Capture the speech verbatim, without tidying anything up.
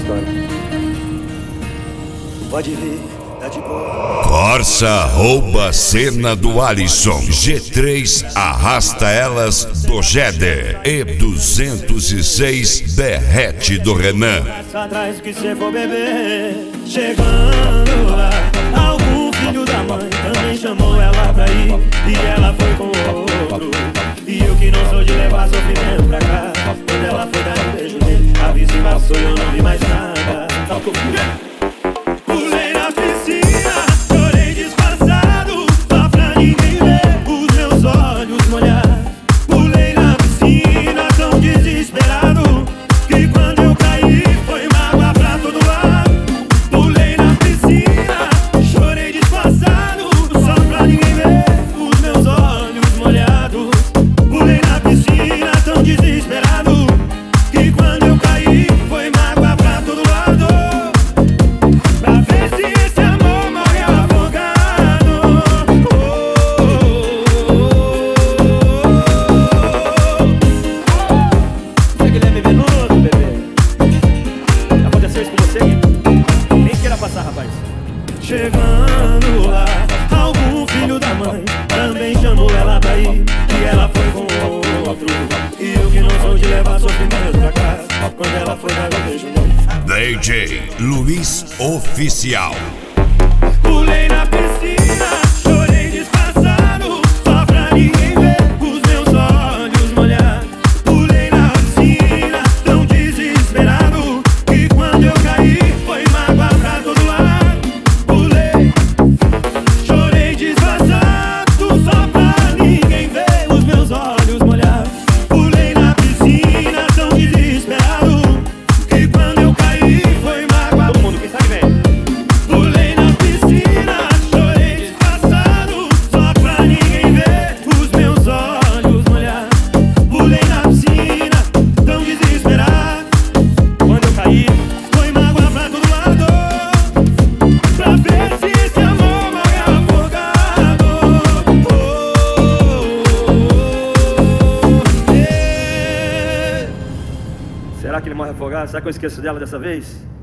história. Pode vir, tá de boa. Corsa rouba cena do Alisson. G três arrasta elas do Jeder. E duzentos e seis derrete do Renan. Atrás que cê for beber. Chegando lá, algum filho da mãe também chamou ela pra ir, e ela foi com outro. E eu que não sou de levar sofrimento pra cá, quando ela foi dar um beijo nele, a vizinha passou e eu não vi mais nada. Só que eu pulei na piscina, chorei disfarçado, só pra ninguém ver os meus olhos molhados. Pulei na piscina tão desesperado, que quando eu caí foi mágoa pra todo lado. Pulei na piscina, chorei disfarçado, só pra ninguém ver os meus olhos molhados. Pulei na piscina tão desesperado, que quando eu caí foi mágoa pra todo lado. Pra ver se esse amor morreu afogado. Oh, oh, oh, oh. Você que ele é venenoso, bebê. Aconteceu isso com você? Nem queira passar, rapaz. Chegando lá, algum filho da mãe também chamou ela pra ir, e ela foi com outro. E eu que não sou de levar sofrimento pra casa, quando ela foi dar um beijo nele. D J Luiz Oficial. Pulei na piscina, chorei disfarçado, só pra ninguém ver os meus olhos molhados. Pulei na piscina tão desesperado, que quando eu caí foi mágoa pra todo lado. Pulei, chorei disfarçado, só pra ninguém ver os meus olhos molhados. Pulei na piscina tão desesperado, que quando eu caí foi mágoa. Todo mundo que sabe bem. Pulei na piscina, chorei disfarçado, só pra ninguém ver os meus olhos molhados. Pulei na piscina tão desesperado, quando eu caí foi mágoa pra todo lado. Pra ver se esse amor morreu afogado. Oh, oh, oh. Será que ele morre afogado? Será que eu esqueço dela dessa vez?